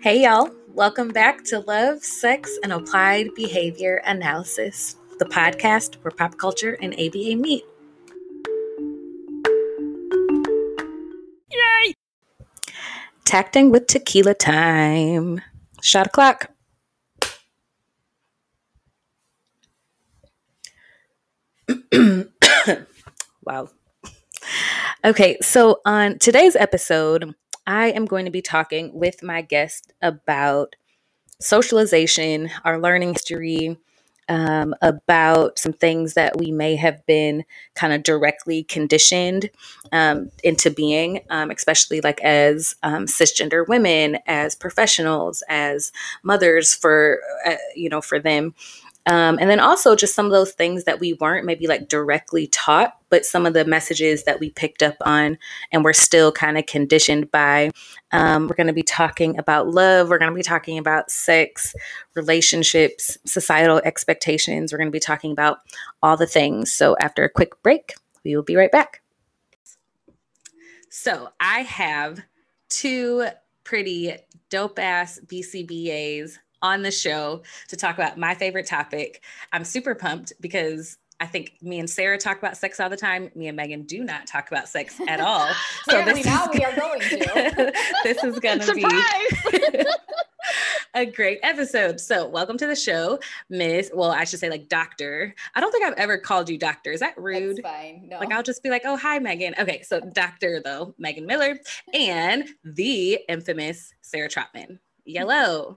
Hey, y'all. Welcome back to Love, Sex, and Applied Behavior Analysis, the podcast where pop culture and ABA meet. Yay! Tacting with tequila time. Shot o'clock. Wow. Okay, so on today's episode, I am going to be talking with my guest about socialization, our learning history, about some things that we may have been kind of directly conditioned into being, especially like as cisgender women, as professionals, as mothers for them. And then also just some of those things that we weren't maybe like directly taught, but some of the messages that we picked up on and we're still kind of conditioned by. We're going to be talking about love. We're going to be talking about sex, relationships, societal expectations. We're going to be talking about all the things. So after a quick break, we will be right back. So I have two pretty dope ass BCBAs on the show to talk about my favorite topic. I'm super pumped because I think me and Sarah talk about sex all the time. Me and Megan do not talk about sex at all. So we are going to. This is going to be a great episode. So welcome to the show, I should say like Doctor. I don't think I've ever called you Doctor. Is that rude? That's fine. No. Like I'll just be like, oh, hi, Megan. Okay, so Doctor though, Megan Miller, and the infamous Sarah Trotman. Yellow.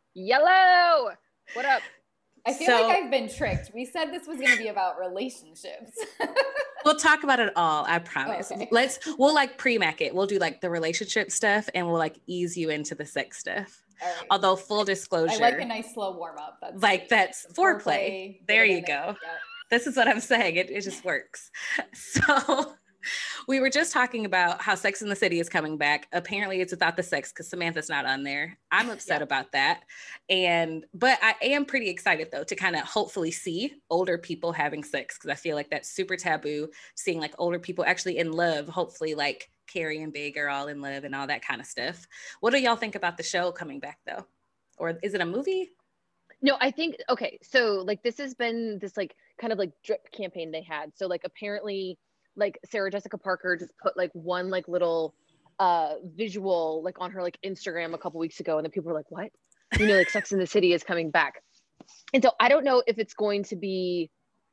What up? I feel like I've been tricked. We said this was going to be about relationships. We'll talk about it all, I promise. Okay. We'll like pre-mac it. We'll do like the relationship stuff and we'll like ease you into the sex stuff. Right. Although full disclosure. I like a nice slow warm up. That's foreplay. There you go. Yep. This is what I'm saying. It just works. So we were just talking about how Sex and the City is coming back. Apparently it's without the sex because Samantha's not on there. I'm upset about that. But I am pretty excited though to kind of hopefully see older people having sex because I feel like that's super taboo, seeing like older people actually in love, hopefully like Carrie and Big are all in love and all that kind of stuff. What do y'all think about the show coming back though? Or is it a movie? No, I think, okay. So like this has been this like kind of like drip campaign they had. So like apparently like Sarah Jessica Parker just put like one like little visual like on her like Instagram a couple weeks ago. And then people were like, what? Like Sex and the City is coming back. And so I don't know if it's going to be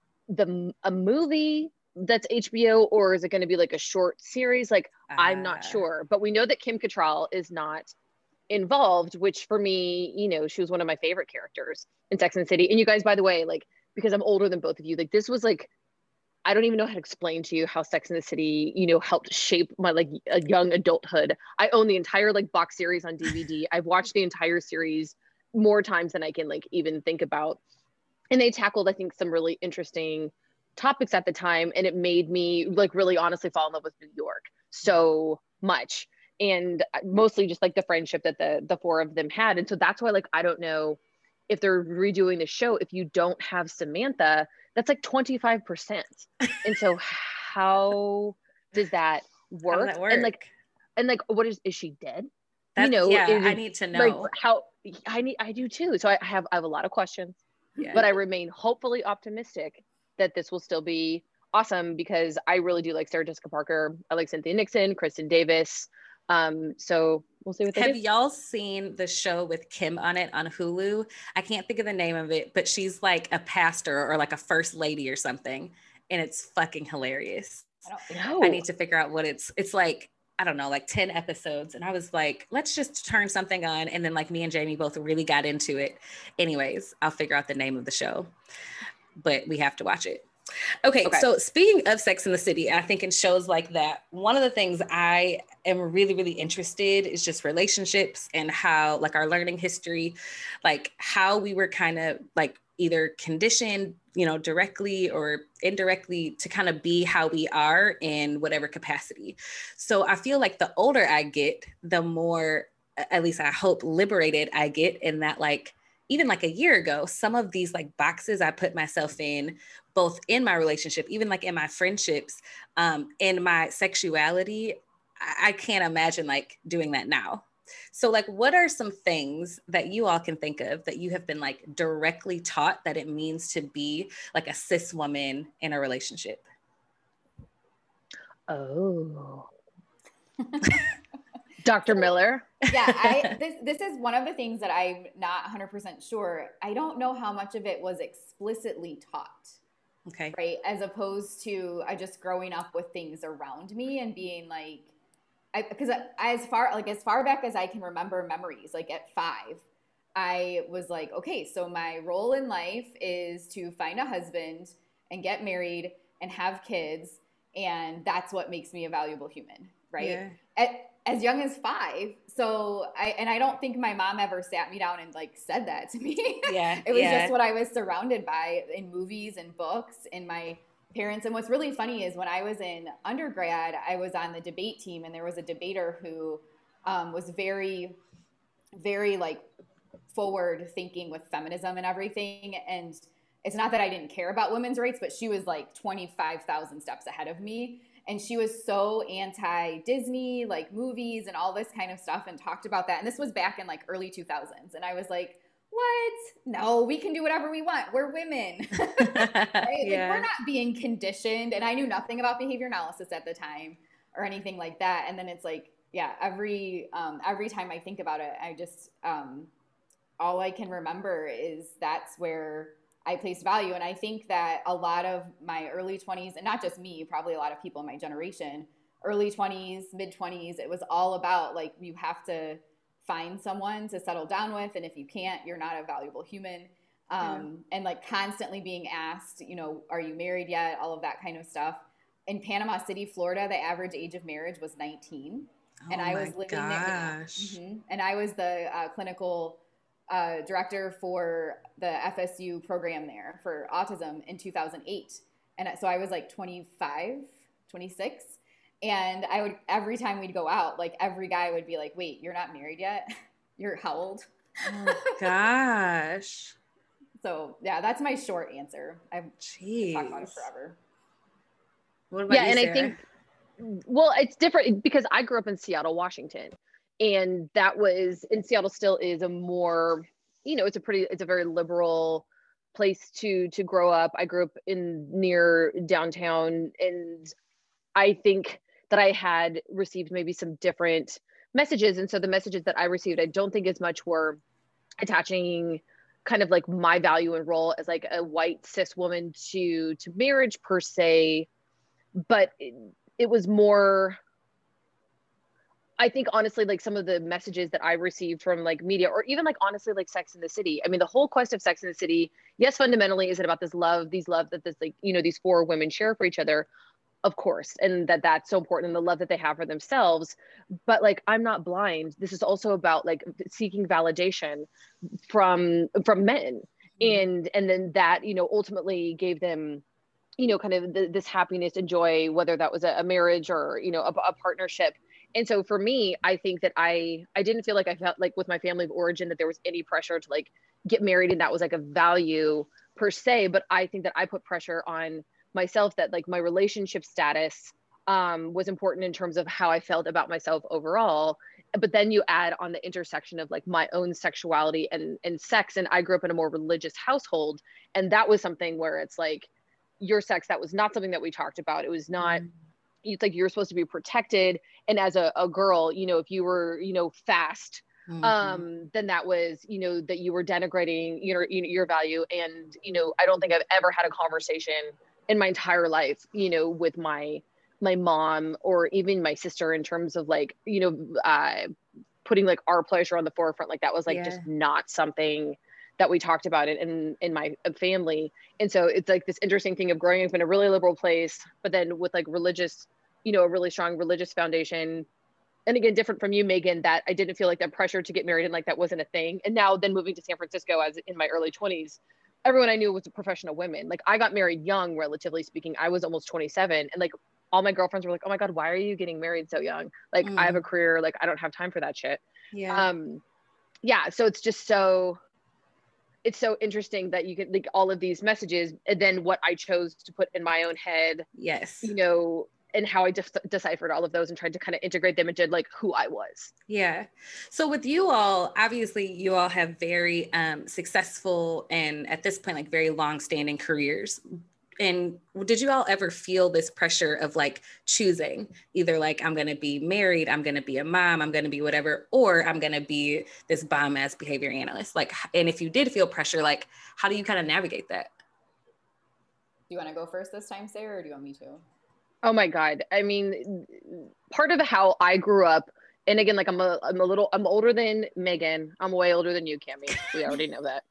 a movie that's HBO or is it going to be like a short series? Like, I'm not sure, but we know that Kim Cattrall is not involved, which for me, she was one of my favorite characters in Sex and the City. And you guys, by the way, like, because I'm older than both of you, like this was like, I don't even know how to explain to you how Sex and the City, helped shape my like a young adulthood. I own the entire like box series on DVD. I've watched the entire series more times than I can like even think about. And they tackled, I think, some really interesting topics at the time. And it made me like really honestly fall in love with New York so much. And mostly just like the friendship that the four of them had. And so that's why like, I don't know if they're redoing the show, if you don't have Samantha, that's like 25%. And so how does that work? How does that work? And like, what is she dead? I need to know. Like how I do too. So I have a lot of questions, but I remain hopefully optimistic that this will still be awesome because I really do like Sarah Jessica Parker. I like Cynthia Nixon, Kristen Davis. So we'll see what they do. Have y'all seen the show with Kim on it on Hulu? I can't think of the name of it, but she's like a pastor or like a first lady or something. And it's fucking hilarious. I don't know. I need to figure out what it's like, I don't know, like 10 episodes. And I was like, let's just turn something on. And then like me and Jamie both really got into it. Anyways, I'll figure out the name of the show, but we have to watch it. Okay, so speaking of Sex and the City, I think in shows like that, one of the things I am really, really interested is just relationships and how like our learning history, like how we were kind of like either conditioned, directly or indirectly to kind of be how we are in whatever capacity. So I feel like the older I get, the more, at least I hope, liberated I get in that like, even like a year ago, some of these like boxes I put myself in, both in my relationship, even like in my friendships, in my sexuality, I can't imagine like doing that now. So like, what are some things that you all can think of that you have been like directly taught that it means to be like a cis woman in a relationship? Oh. Dr. Miller. Yeah, this is one of the things that I'm not 100% sure. I don't know how much of it was explicitly taught. Okay. Right. As opposed to I just growing up with things around me and being like, because as far back as I can remember memories, like at 5, I was like, okay, so my role in life is to find a husband and get married and have kids. And that's what makes me a valuable human. Right. Yeah. As young as 5. So I don't think my mom ever sat me down and like said that to me. Yeah. It was just what I was surrounded by in movies and books and my parents. And what's really funny is when I was in undergrad, I was on the debate team, and there was a debater who was very, very like forward thinking with feminism and everything. And it's not that I didn't care about women's rights, but she was like 25,000 steps ahead of me. And she was so anti-Disney, like movies and all this kind of stuff, and talked about that. And this was back in like early 2000s. And I was like, what? No, we can do whatever we want. We're women. Right? Yeah. Like, we're not being conditioned. And I knew nothing about behavior analysis at the time or anything like that. And then it's like, yeah, every time I think about it, I just, all I can remember is that's where I placed value. And I think that a lot of my early 20s, and not just me, probably a lot of people in my generation, early 20s, mid 20s, it was all about like, you have to find someone to settle down with. And if you can't, you're not a valuable human. And like constantly being asked, you know, are you married yet? All of that kind of stuff. In Panama City, Florida, the average age of marriage was 19. And I was living there. Mm-hmm. And I was the clinical director for the FSU program there for autism in 2008. And so I was like 25, 26. And I would, every time we'd go out, like every guy would be like, wait, you're not married yet? You're how old? Oh gosh. So yeah, that's my short answer. I've talked about it forever. What about you, Sarah? I think, well, it's different because I grew up in Seattle, Washington. And that was, in Seattle still is a more, you know, it's a very liberal place to grow up. I grew up near downtown, and I think that I had received maybe some different messages. And so the messages that I received, I don't think as much were attaching kind of like my value and role as like a white cis woman to marriage per se, but it was more, I think honestly, like some of the messages that I received from like media, or even like honestly, like Sex and the City. I mean, the whole quest of Sex and the City, yes, fundamentally, is it about this love that this like, you know, these 4 women share for each other, of course, and that's so important, and the love that they have for themselves. But like, I'm not blind. This is also about like seeking validation from men, and then that, you know, ultimately gave them, you know, kind of this happiness and joy, whether that was a marriage or, you know, a partnership. And so for me, I think that I didn't feel like I felt like with my family of origin that there was any pressure to like get married and that was like a value per se. But I think that I put pressure on myself that like my relationship status was important in terms of how I felt about myself overall. But then you add on the intersection of like my own sexuality and sex. And I grew up in a more religious household. And that was something where it's like, your sex, that was not something that we talked about. It was not, it's like you're supposed to be protected. And as a girl, you know, if you were, you know, fast, then that was, you know, that you were denigrating your value. And, you know, I don't think I've ever had a conversation in my entire life, you know, with my mom or even my sister in terms of like, you know, putting like our pleasure on the forefront. Like that was like just not something that we talked about it in my family. And so it's like this interesting thing of growing up in a really liberal place, but then with like religious, you know, a really strong religious foundation. And again, different from you, Megan, that I didn't feel like that pressure to get married and like that wasn't a thing. And now then moving to San Francisco as in my early 20s, everyone I knew was professional women. Like I got married young, relatively speaking. I was almost 27. And like all my girlfriends were like, oh my God, why are you getting married so young? Like I have a career, like I don't have time for that shit. Yeah. So it's just it's so interesting that you get like all of these messages and then what I chose to put in my own head, yes, you know, and how I deciphered all of those and tried to kind of integrate them into like who I was. Yeah. So with you all, obviously you all have very successful and at this point, like very long-standing careers. And did you all ever feel this pressure of like choosing either like, I'm going to be married, I'm going to be a mom, I'm going to be whatever, or I'm going to be this bomb ass behavior analyst? Like, and if you did feel pressure, like, how do you kind of navigate that? Do you want to go first this time, Sarah, or do you want me to? Oh my God. I mean, part of how I grew up, and again, like I'm older than Megan. I'm way older than you, Cami. We already know that.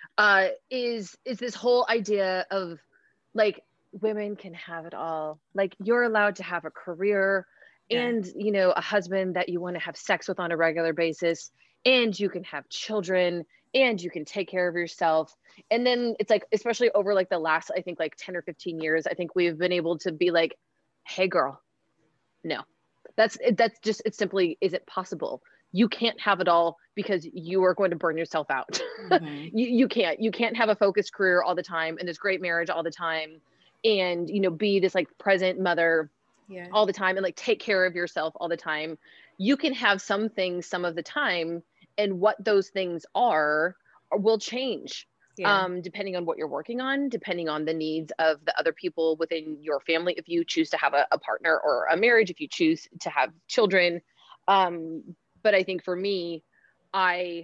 Is this whole idea of like women can have it all. Like you're allowed to have a career and, you know, a husband that you want to have sex with on a regular basis, and you can have children and you can take care of yourself. And then it's like, especially over like the last, I think like 10 or 15 years, I think we've been able to be like, hey girl, no, that's just, it simply isn't possible. You can't have it all because you are going to burn yourself out. Mm-hmm. You can't have a focused career all the time and this great marriage all the time and, you know, be this like present mother all the time and like take care of yourself all the time. You can have some things some of the time, and what those things are will change. Depending on what you're working on, depending on the needs of the other people within your family, if you choose to have a partner or a marriage, if you choose to have children. But I think for me, I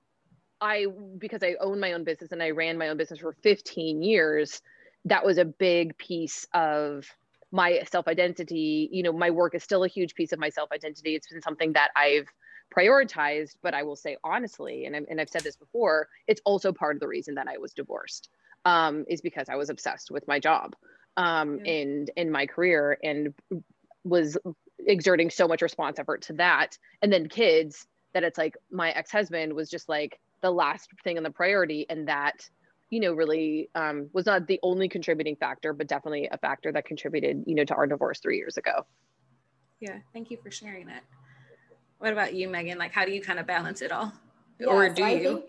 because I own my own business and I ran my own business for 15 years, that was a big piece of my self-identity. You know, my work is still a huge piece of my self-identity. It's been something that I've prioritized, but I will say honestly, and I've said this before, it's also part of the reason that I was divorced, is because I was obsessed with my job, and in my career, and was exerting so much response effort to that. And then kids, that it's like my ex-husband was just like the last thing on the priority. And that, you know, really was not the only contributing factor, but definitely a factor that contributed, you know, to our divorce 3 years ago. Yeah. Thank you for sharing that. What about you, Megan? Like, how do you kind of balance it all? Yeah, or do you?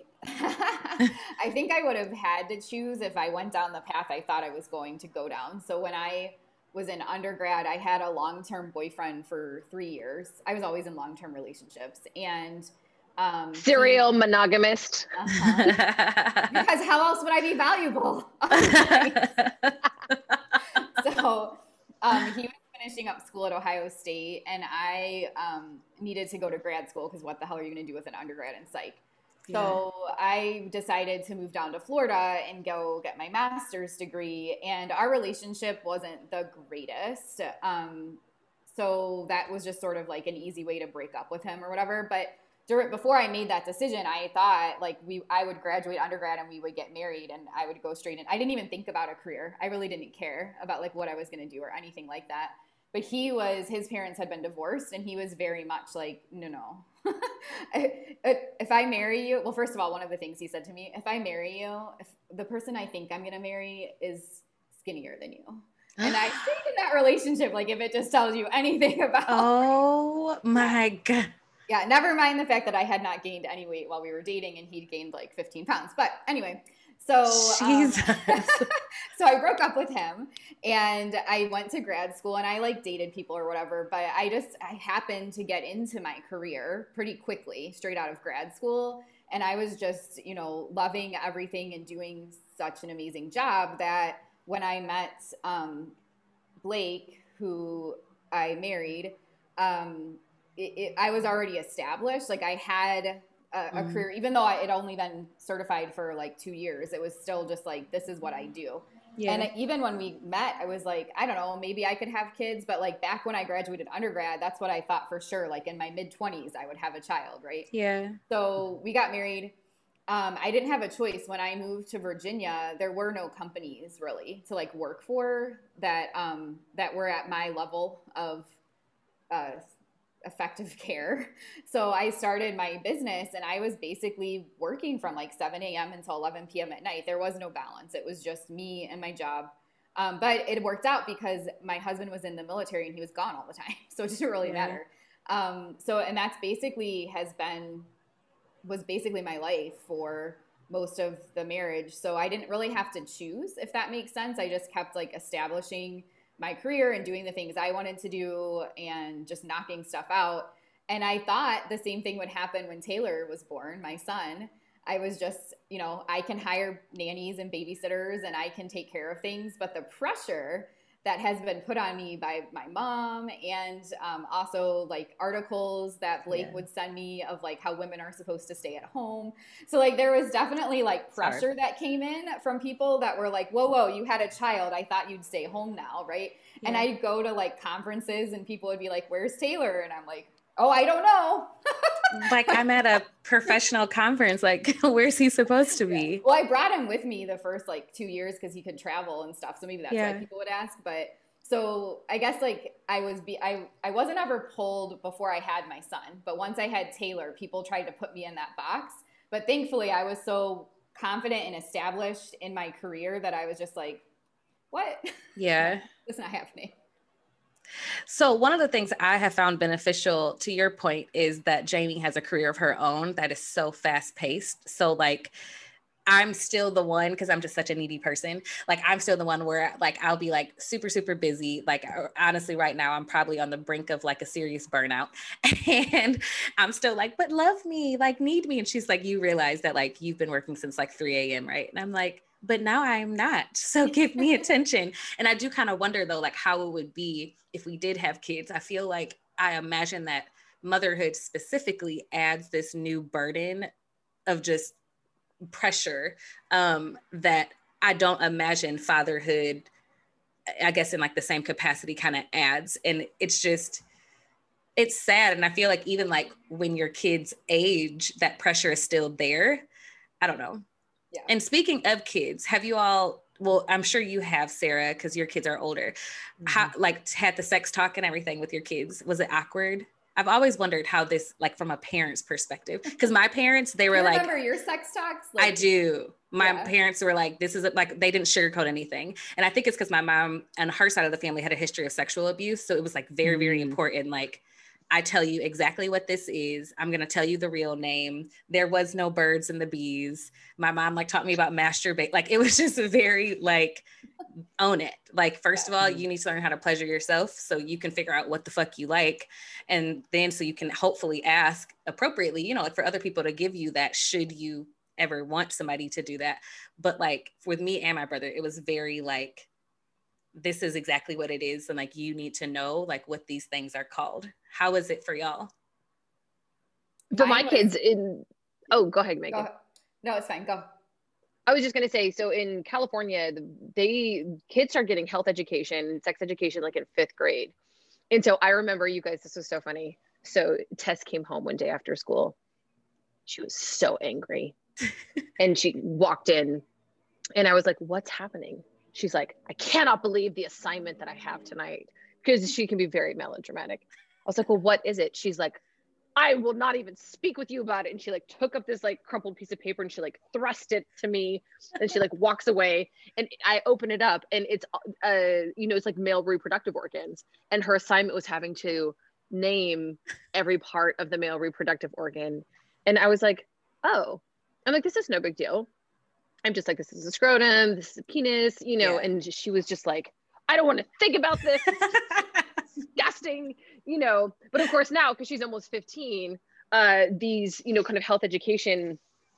I think I would have had to choose if I went down the path I thought I was going to go down. So when I was in undergrad, I had a long-term boyfriend for 3 years. I was always in long-term relationships, and serial monogamist. Because how else would I be valuable? So he was finishing up school at Ohio State, and I needed to go to grad school because what the hell are you going to do with an undergrad in psych? So I decided to move down to Florida and go get my master's degree, and our relationship wasn't the greatest. So that was just sort of like an easy way to break up with him or whatever. But before I made that decision, I thought like I would graduate undergrad and we would get married and I would go straight in. I didn't even think about a career. I really didn't care about like what I was going to do or anything like that. But his parents had been divorced, and he was very much like, no. If I marry you, well, first of all, one of the things he said to me, if I marry you, if the person I think I'm going to marry is skinnier than you. And I stayed in that relationship, like if it just tells you anything about. Oh my God. Yeah, never mind the fact that I had not gained any weight while we were dating and he'd gained like 15 pounds. But anyway, so so I broke up with him and I went to grad school and I like dated people or whatever. But I happened to get into my career pretty quickly straight out of grad school. And I was just, you know, loving everything and doing such an amazing job that when I met Blake, who I married, I was already established. Like I had a career, even though it only been certified for like 2 years, it was still just like, this is what I do. Yeah. And even when we met, I was like, I don't know, maybe I could have kids. But like back when I graduated undergrad, that's what I thought for sure. Like in my mid-20s, I would have a child, right? Yeah. So we got married. I didn't have a choice. When I moved to Virginia, there were no companies really to like work for that were at my level of effective care. So I started my business and I was basically working from like 7 a.m. until 11 p.m. at night. There was no balance. It was just me and my job. But it worked out because my husband was in the military and he was gone all the time. So it didn't really matter. And that's was basically my life for most of the marriage. So I didn't really have to choose, if that makes sense. I just kept like establishing my career and doing the things I wanted to do and just knocking stuff out. And I thought the same thing would happen when Taylor was born, my son. I was just, I can hire nannies and babysitters and I can take care of things. But the pressure that has been put on me by my mom and also like articles that Blake would send me of like how women are supposed to stay at home. So like there was definitely like pressure that came in from people that were like, whoa, you had a child. I thought you'd stay home now, right? Yeah. And I'd go to like conferences and people would be like, where's Taylor? And I'm like, oh, I don't know. Like I'm at a professional conference. Like, where's he supposed to be? Yeah. Well, I brought him with me the first like 2 years because he could travel and stuff. So maybe that's why people would ask. But so I guess like I wasn't ever pulled before I had my son. But once I had Taylor, people tried to put me in that box. But thankfully, I was so confident and established in my career that I was just like, what? Yeah. It's not happening. So one of the things I have found beneficial to your point is that Jamie has a career of her own that is so fast paced. So like, I'm still the one, because I'm just such a needy person. Like I'm still the one where like, I'll be like super, super busy. Like honestly, right now, I'm probably on the brink of like a serious burnout and I'm still like, but love me, like need me. And she's like, you realize that like, you've been working since like 3 a.m. right? And I'm like, but now I'm not. So give me attention. And I do kind of wonder though, like how it would be if we did have kids. I feel like I imagine that motherhood specifically adds this new burden of just pressure that I don't imagine fatherhood, I guess in like the same capacity kind of adds. And it's sad. And I feel like even like when your kids age, that pressure is still there. I don't know. Yeah. And speaking of kids, have you all, well, I'm sure you have, Sarah, because your kids are older, how, like had the sex talk and everything with your kids. Was it awkward? I've always wondered how this, like from a parent's perspective, because my parents, they were like, remember your sex talks? Like, I do. My parents were like, this is like, they didn't sugarcoat anything. And I think it's because my mom and her side of the family had a history of sexual abuse. So it was like very, very important. Like, I tell you exactly what this is. I'm going to tell you the real name. There was no birds and the bees. My mom like taught me about masturbate. Like it was just very like, own it. Like, first of all, you need to learn how to pleasure yourself so you can figure out what the fuck you like. And then so you can hopefully ask appropriately, you know, like for other people to give you that should you ever want somebody to do that. But like with me and my brother, it was very like, this is exactly what it is. And like, you need to know like what these things are called. How is it for y'all? For my kids go ahead, Megan. No, it's fine. Go. I was just going to say, so in California, kids start getting health education, sex education, like in 5th grade. And so I remember, you guys, this was so funny. So Tess came home one day after school. She was so angry and she walked in and I was like, what's happening? She's like, I cannot believe the assignment that I have tonight, because she can be very melodramatic. I was like, well, what is it? She's like, I will not even speak with you about it. And she like took up this like crumpled piece of paper and she like thrust it to me and she like walks away and I open it up and it's, it's like male reproductive organs. And her assignment was having to name every part of the male reproductive organ. And I was like, oh, I'm like, this is no big deal. I'm just like, this is a scrotum, this is a penis, and she was just like, I don't want to think about this. Disgusting, but of course now, because she's almost 15, these, kind of health education,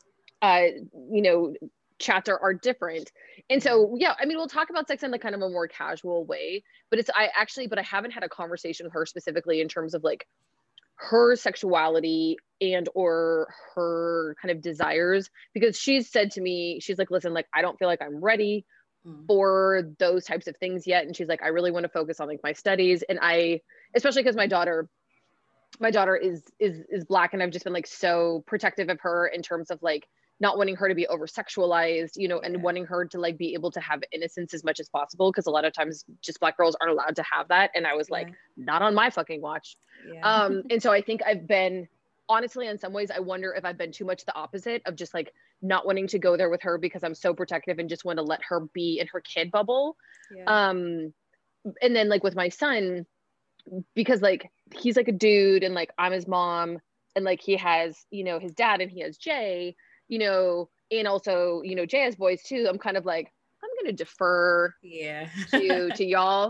chats are different. And so, yeah, I mean, we'll talk about sex in like kind of a more casual way, but I haven't had a conversation with her specifically in terms of like her sexuality and or her kind of desires, because she's said to me, she's like, listen, like, I don't feel like I'm ready for those types of things yet. And she's like, I really want to focus on like my studies. And especially because my daughter is Black, and I've just been like so protective of her in terms of like not wanting her to be over sexualized, and wanting her to like be able to have innocence as much as possible. Cause a lot of times just Black girls aren't allowed to have that. And I was like, not on my fucking watch. Yeah. And so I think I've been, honestly, in some ways, I wonder if I've been too much the opposite of just like not wanting to go there with her because I'm so protective and just want to let her be in her kid bubble. Yeah. And then like with my son, because like he's like a dude and like I'm his mom and like he has, his dad and he has Jay, and also, Jay has boys too. I'm kind of like, I'm going to defer to y'all.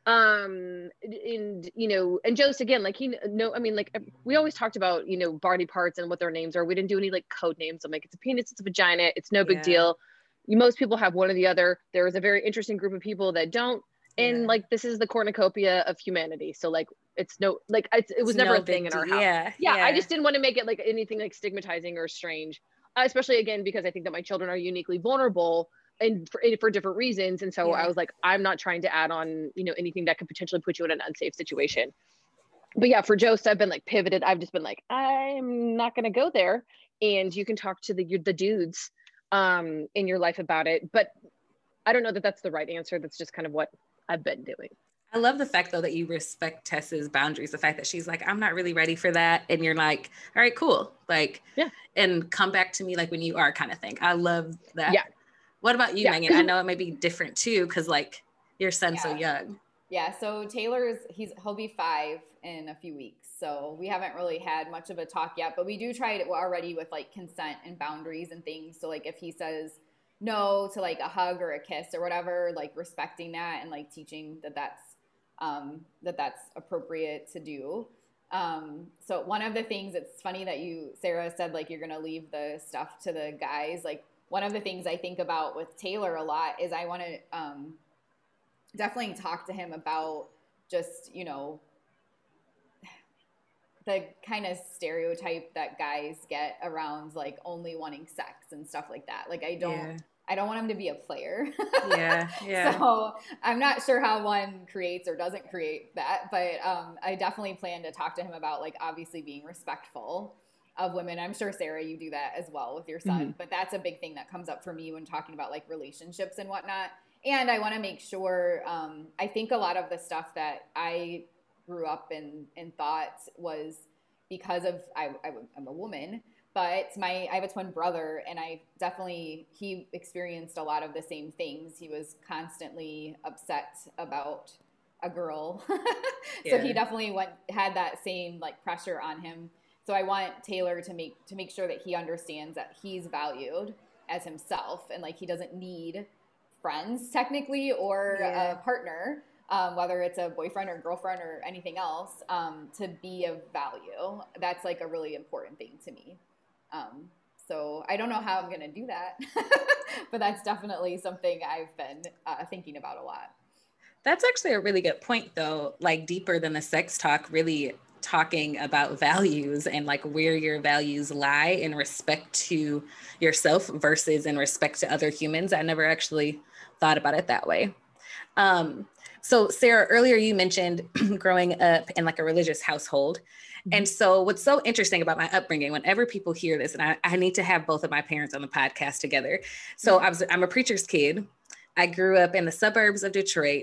And and Jost, again, like I mean, like we always talked about body parts and what their names are. We didn't do any like code names. I'm like, it's a penis, it's a vagina, it's no big deal. Most people have one or the other. There is a very interesting group of people that don't, and like this is the cornucopia of humanity. So like it's no like it was never a thing in our house. Yeah, I just didn't want to make it like anything like stigmatizing or strange, especially again because I think that my children are uniquely vulnerable and for different reasons. And so I was like, I'm not trying to add on, anything that could potentially put you in an unsafe situation. But yeah, for Jost, I've been like pivoted. I've just been like, I'm not going to go there. And you can talk to the dudes in your life about it. But I don't know that that's the right answer. That's just kind of what I've been doing. I love the fact though that you respect Tessa's boundaries, the fact that she's like, I'm not really ready for that. And you're like, all right, cool. Like, and come back to me like when you are kind of thing. I love that. Yeah. What about you, Megan? I know it may be different too, because like your son's so young. Yeah, so Taylor's he'll be 5 in a few weeks, so we haven't really had much of a talk yet. But we do try it already with like consent and boundaries and things. So like if he says no to like a hug or a kiss or whatever, like respecting that and like teaching that's appropriate to do. So one of the things, it's funny that Sarah said like you're gonna leave the stuff to the guys, like. One of the things I think about with Taylor a lot is I want to definitely talk to him about just, the kind of stereotype that guys get around like only wanting sex and stuff like that. Like I don't want him to be a player. Yeah. So I'm not sure how one creates or doesn't create that, but I definitely plan to talk to him about like obviously being respectful of women. I'm sure, Sarah, you do that as well with your son, but that's a big thing that comes up for me when talking about like relationships and whatnot. And I want to make sure, I think a lot of the stuff that I grew up and thought was because of, I'm a woman, but I have a twin brother, and he experienced a lot of the same things. He was constantly upset about a girl. So he definitely had that same like pressure on him. So I want Taylor to make sure that he understands that he's valued as himself, and like he doesn't need friends technically or a partner, whether it's a boyfriend or girlfriend or anything else, to be of value. That's like a really important thing to me. So I don't know how I'm going to do that, but that's definitely something I've been thinking about a lot. That's actually a really good point though, like deeper than the sex talk, really talking about values and like where your values lie in respect to yourself versus in respect to other humans. I never actually thought about it that way. So Sarah, earlier you mentioned growing up in like a religious household. And so what's so interesting about my upbringing, whenever people hear this, and I need to have both of my parents on the podcast together. So I'm a preacher's kid. I grew up in the suburbs of Detroit.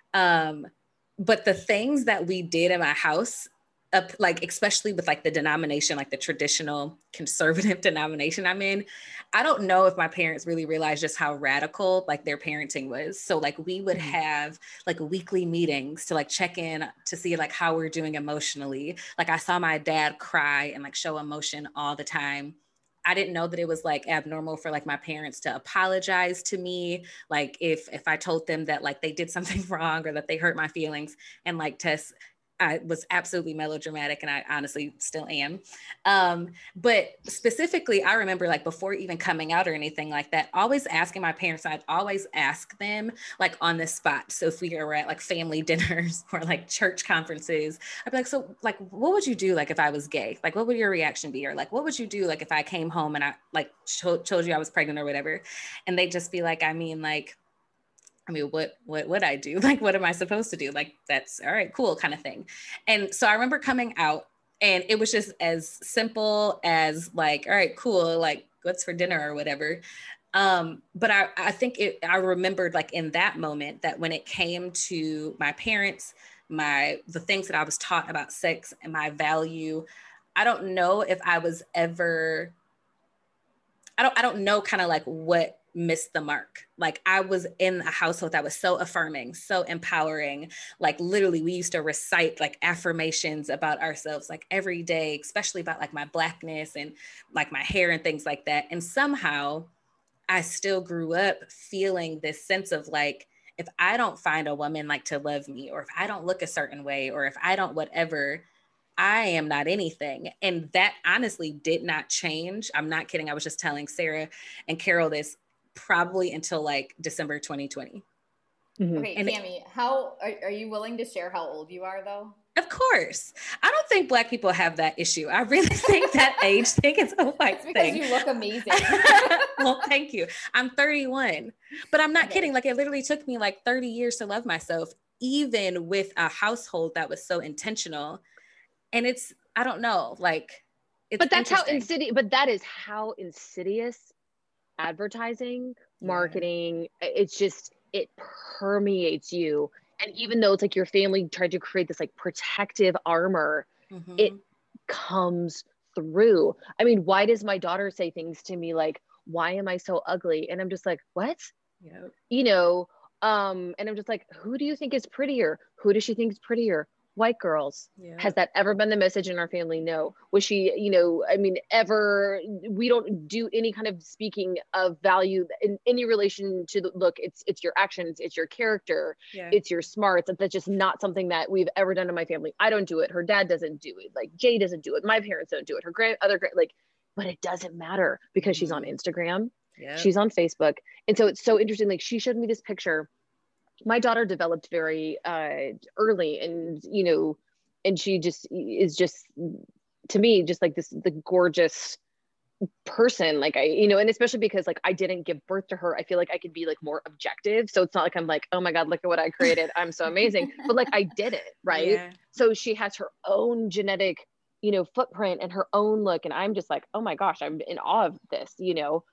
But the things that we did in my house, like especially with like the denomination, like the traditional conservative denomination I'm in, I don't know if my parents really realized just how radical like their parenting was. So like we would have like weekly meetings to like check in to see like how we're doing emotionally. Like I saw my dad cry and like show emotion all the time. I didn't know that it was like abnormal for like my parents to apologize to me. Like if I told them that like they did something wrong or that they hurt my feelings, and like Tess, I was absolutely melodramatic, and I honestly still am. But specifically, I remember like before even coming out or anything like that, always asking my parents, I'd always ask them like on the spot. So if we were at like family dinners or like church conferences, I'd be like, so like, what would you do like if I was gay? Like, what would your reaction be? Or like, what would you do like if I came home and I like told you I was pregnant or whatever? And they'd just be like, what would I do? Like, what am I supposed to do? Like, that's all right, cool kind of thing. And so I remember coming out, and it was just as simple as like, all right, cool. Like, what's for dinner or whatever. But I think I remembered like in that moment that when it came to my parents, the things that I was taught about sex and my value, I don't know if I was ever, I don't know kind of like what missed the mark. Like I was in a household that was so affirming, so empowering. Like literally we used to recite like affirmations about ourselves like every day, especially about like my Blackness and like my hair and things like that. And somehow I still grew up feeling this sense of like, if I don't find a woman like to love me, or if I don't look a certain way, or if I don't whatever, I am not anything. And that honestly did not change. I'm not kidding. I was just telling Sarah and Carol this probably until like December 2020. Okay, Cami, how are you willing to share how old you are though? Of course. I don't think Black people have that issue. I really think that age thing is a white It's thing. because you look amazing. Well, thank you. I'm 31, but I'm not kidding. Like, it literally took me like 30 years to love myself, even with a household that was so intentional. And it's, I don't know, like, it's but that's how insidious, but that is how insidious advertising, marketing, it's just, it permeates you. And even though it's like your family tried to create this like protective armor, it comes through. I mean, why does my daughter say things to me like, why am I so ugly? And I'm just like, what? You know, and I'm just like, who do you think is prettier? Who does she think is prettier? White girls. Has that ever been the message in our family? No. Was she, you know, I mean, ever, we don't do any kind of speaking of value in any relation to the look. It's your actions, it's your character, it's your smarts. That's just not something that we've ever done in my family. I don't do it. Her dad doesn't do it. Like Jay doesn't do it. My parents don't do it. Her like, but it doesn't matter because she's on Instagram. She's on Facebook. And so it's so interesting. Like she showed me this picture. My daughter developed very early, and you know, and she just is just, to me, just like the gorgeous person. Like I, you know, and especially because like I didn't give birth to her, I feel like I could be like more objective. So it's not like I'm like, oh my God, look at what I created, I'm so amazing. But like I did it, right? So she has her own genetic, you know, footprint and her own look, and I'm just like, oh my gosh, I'm in awe of this, you know.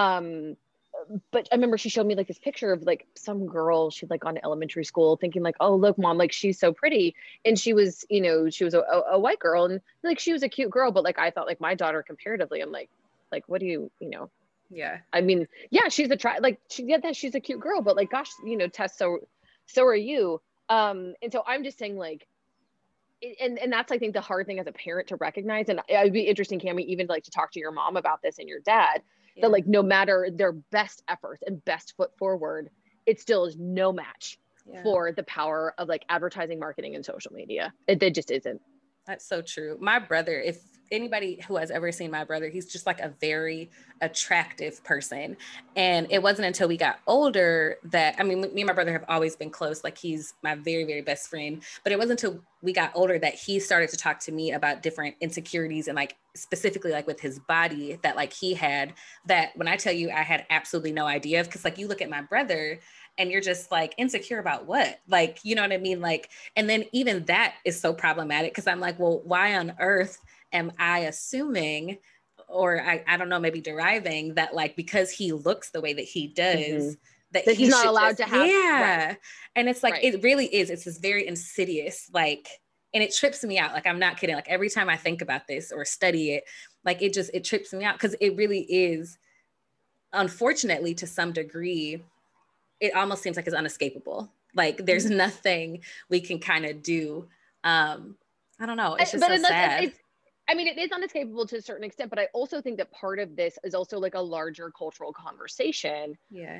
But I remember she showed me like this picture of like some girl she'd like gone to elementary school thinking like, oh, look, mom, like she's so pretty. And she was, you know, she was a white girl, and like, she was a cute girl, but like, I thought like my daughter comparatively, I'm like, what do you know? I mean, she's she's a cute girl, but like, gosh, you know, Tess, so are you. And so I'm just saying like, and that's, I think, the hard thing as a parent to recognize. And it would be interesting, Cami, even like to talk to your mom about this and your dad, that like, no matter their best efforts and best foot forward, it still is no match for the power of like advertising, marketing, and social media. It just isn't. That's so true. My brother, if anybody who has ever seen my brother, he's just like a very attractive person. And it wasn't until we got older that, I mean, me and my brother have always been close. Like he's my very, very best friend. But it wasn't until we got older that he started to talk to me about different insecurities, and like specifically like with his body that like he had, that when I tell you I had absolutely no idea, because like you look at my brother and you're just like, insecure about what? Like, you know what I mean? Like, and then even that is so problematic, because I'm like, well, why on earth am I assuming, or I don't know, maybe deriving that like, because he looks the way that he does, that he's not allowed to have. Right. And it's like, it really is. It's this very insidious, like, and it trips me out. Like, I'm not kidding. Like every time I think about this or study it, like it trips me out, because it really is, unfortunately, to some degree, it almost seems like it's unescapable. Like there's nothing we can kind of do. I don't know. It's just so sad. I mean, it is unescapable to a certain extent, but I also think that part of this is also like a larger cultural conversation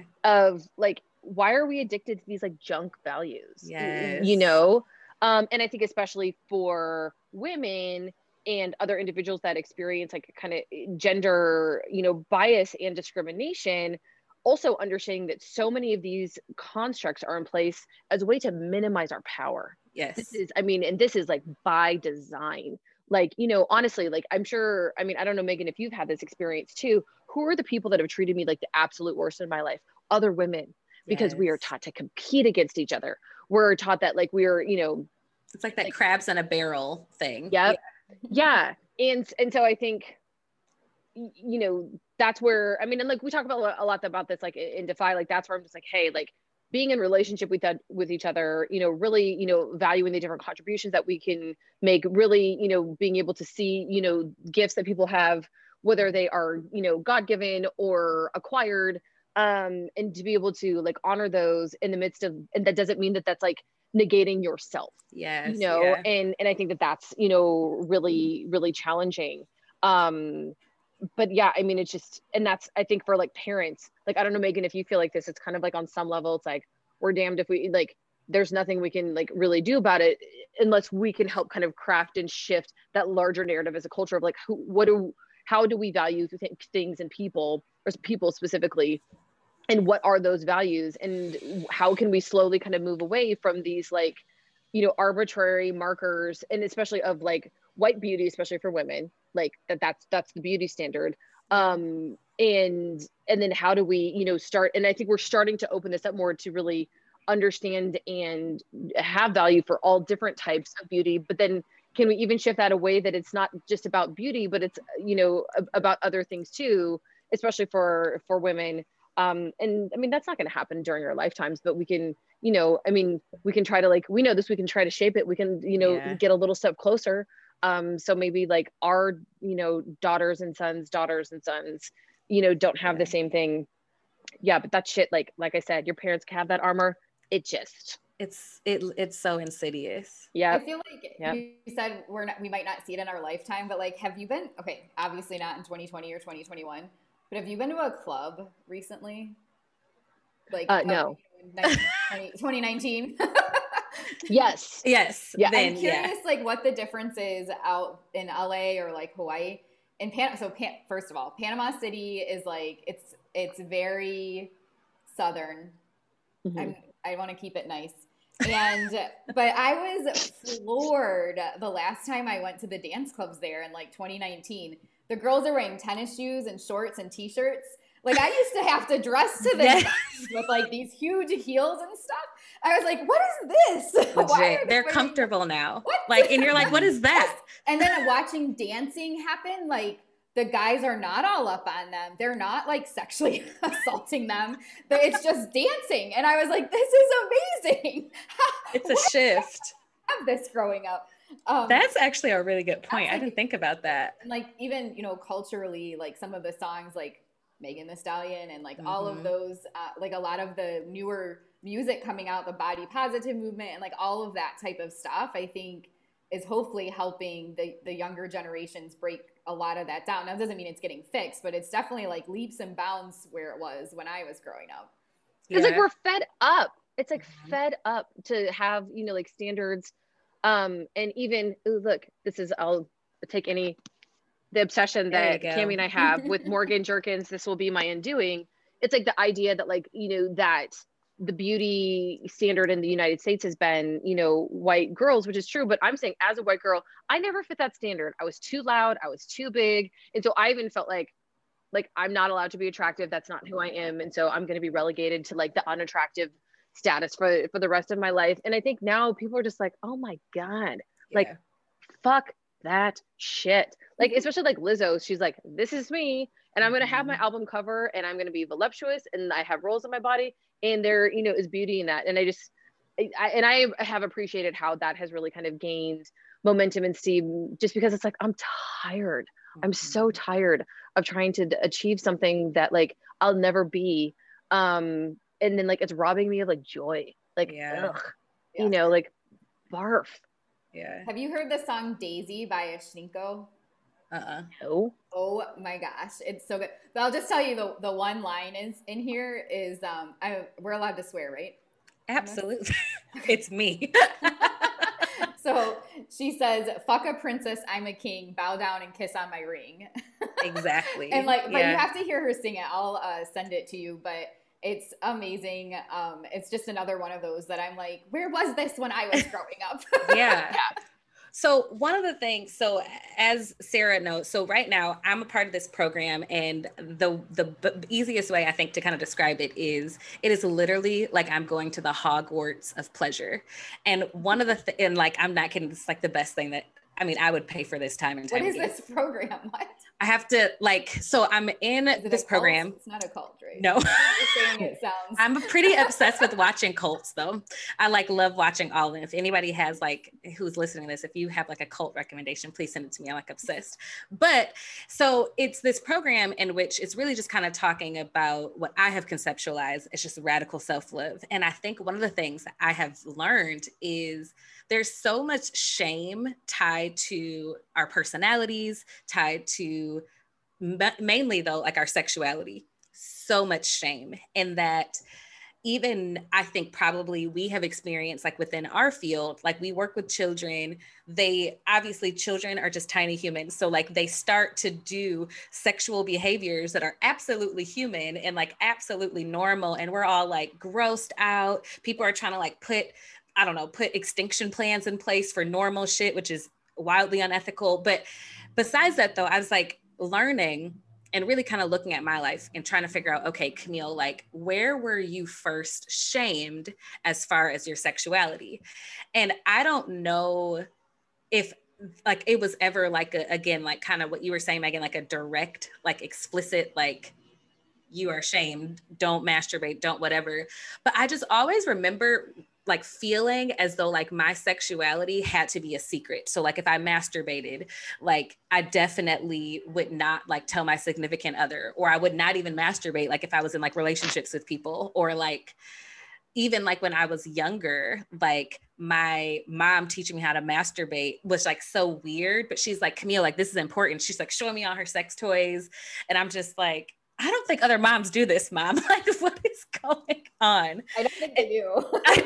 of like, why are we addicted to these like junk values? You know? And I think especially for women and other individuals that experience like kind of gender, you know, bias and discrimination, also understanding that so many of these constructs are in place as a way to minimize our power. This is, I mean, and this is like by design. Like, you know, honestly, like I'm sure, I mean, I don't know, Megan, if you've had this experience too, who are the people that have treated me like the absolute worst in my life? Other women, because we are taught to compete against each other. We're taught that like we're, you know, it's like that crabs in a barrel thing. Yeah. And so I think, you know, that's where, I mean, and like we talk about a lot about this, like in Defy, like that's where I'm just like, hey, like being in relationship with each other, you know, really, you know, valuing the different contributions that we can make, really, you know, being able to see, you know, gifts that people have, whether they are, you know, God-given or acquired, and to be able to like honor those in the midst of, and that doesn't mean that that's like negating yourself, you know, and I think that that's, you know, really, really challenging. But yeah, I mean, it's just, and that's, I think for like parents, like, I don't know, Megan, if you feel like this, it's kind of like on some level, it's like, we're damned if we like, there's nothing we can like really do about it unless we can help kind of craft and shift that larger narrative as a culture of like, how do we value things and people, or people specifically, and what are those values, and how can we slowly kind of move away from these like, you know, arbitrary markers, and especially of like white beauty, especially for women, like that's the beauty standard. And then how do we, you know, start, and I think we're starting to open this up more to really understand and have value for all different types of beauty. But then can we even shift that away, that it's not just about beauty, but it's, you know, about other things too, especially for women. And I mean, that's not going to happen during our lifetimes, but we can, you know, I mean, we can try to like, we know this, we can try to shape it. We can, you know, get a little step closer. So maybe like our, you know, daughters and sons, you know, don't have the same thing. Yeah. But that shit, like I said, your parents can have that armor. It's so insidious. Yeah. I feel like you said we might not see it in our lifetime, but like, have you been, okay, obviously not in 2020 or 2021, but have you been to a club recently? Like, no. 2019? Yes. Yeah. I'm curious, like, what the difference is out in LA or like Hawaii. In first of all, Panama City is like, it's very Southern. Mm-hmm. I want to keep it nice. But I was floored the last time I went to the dance clubs there in like 2019. The girls are wearing tennis shoes and shorts and t-shirts. Like, I used to have to dress to the with like these huge heels and stuff. I was like, what is this? Why they're comfortable now. What? Like, and you're like, what is that? And then watching dancing happen, like, the guys are not all up on them. They're not like sexually assaulting them. It's just dancing. And I was like, this is amazing. It's a shift. I have this growing up. That's actually a really good point. I didn't think about that. And like, even, you know, culturally, like some of the songs like Megan Thee Stallion and like all of those, like a lot of the newer music coming out, the body positive movement and like all of that type of stuff, I think is hopefully helping the younger generations break a lot of that down. Now, it doesn't mean it's getting fixed, but it's definitely like leaps and bounds where it was when I was growing up. It's like we're fed up. It's like fed up to have, you know, like standards. And even, look, I'll take the obsession that Cammie and I have with Morgan Jerkins, this will be my undoing. It's like the idea that like, you know, that the beauty standard in the United States has been, you know, white girls, which is true. But I'm saying as a white girl, I never fit that standard. I was too loud. I was too big. And so I even felt like I'm not allowed to be attractive. That's not who I am. And so I'm going to be relegated to like the unattractive status for the rest of my life. And I think now people are just like, oh my God, like, fuck that shit. Like, especially like Lizzo, she's like, this is me. And I'm going to have my album cover and I'm going to be voluptuous and I have rolls on my body and there, you know, is beauty in that. And I have appreciated how that has really kind of gained momentum and steam, just because it's like, I'm tired. I'm so tired of trying to achieve something that like I'll never be. And then like, it's robbing me of like joy, like, you know, like barf. Yeah. Have you heard the song Daisy by Ashnikko? No. Oh my gosh, it's so good. But I'll just tell you the one line is in here is we're allowed to swear, right? Absolutely. It's me. So she says, fuck a princess, I'm a king, bow down and kiss on my ring. Exactly. And like, but you have to hear her sing it. I'll send it to you, but it's amazing. It's just another one of those that I'm like, where was this when I was growing up? Yeah. So one of the things, so as Sarah knows, so right now I'm a part of this program, and the easiest way I think to kind of describe it is literally like I'm going to the Hogwarts of pleasure. And one of the, and like, I'm not kidding, it's like the best thing that, I mean, I would pay for this time and time What is again. this program? What? I have to like, so I'm in this program. It's not a cult, right? No. You're saying it sounds. I'm pretty obsessed with watching cults though. I like love watching all of them. If anybody has like, who's listening to this, if you have like a cult recommendation, please send it to me. I'm like obsessed. But so it's this program in which it's really just kind of talking about what I have conceptualized. It's just radical self-love. And I think one of the things that I have learned is there's so much shame tied to our personalities, tied to mainly though, like our sexuality, so much shame in that even I think probably we have experienced like within our field, like we work with children, they obviously children are just tiny humans. So like they start to do sexual behaviors that are absolutely human and like absolutely normal. And we're all like grossed out. People are trying to like I don't know, put extinction plans in place for normal shit, which is wildly unethical. But besides that though, I was like learning and really kind of looking at my life and trying to figure out, okay, Camille, like where were you first shamed as far as your sexuality? And I don't know if like it was ever like again, like kind of what you were saying, Megan, like a direct, like explicit, like you are shamed, don't masturbate, don't whatever. But I just always remember like feeling as though like my sexuality had to be a secret. So like if I masturbated, like I definitely would not like tell my significant other, or I would not even masturbate like if I was in like relationships with people, or like even like when I was younger, like my mom teaching me how to masturbate was like so weird, but she's like, Camille, like this is important. She's like showing me all her sex toys. And I'm just like, I don't think other moms do this, Mom. Like, what is going on? I don't think they do.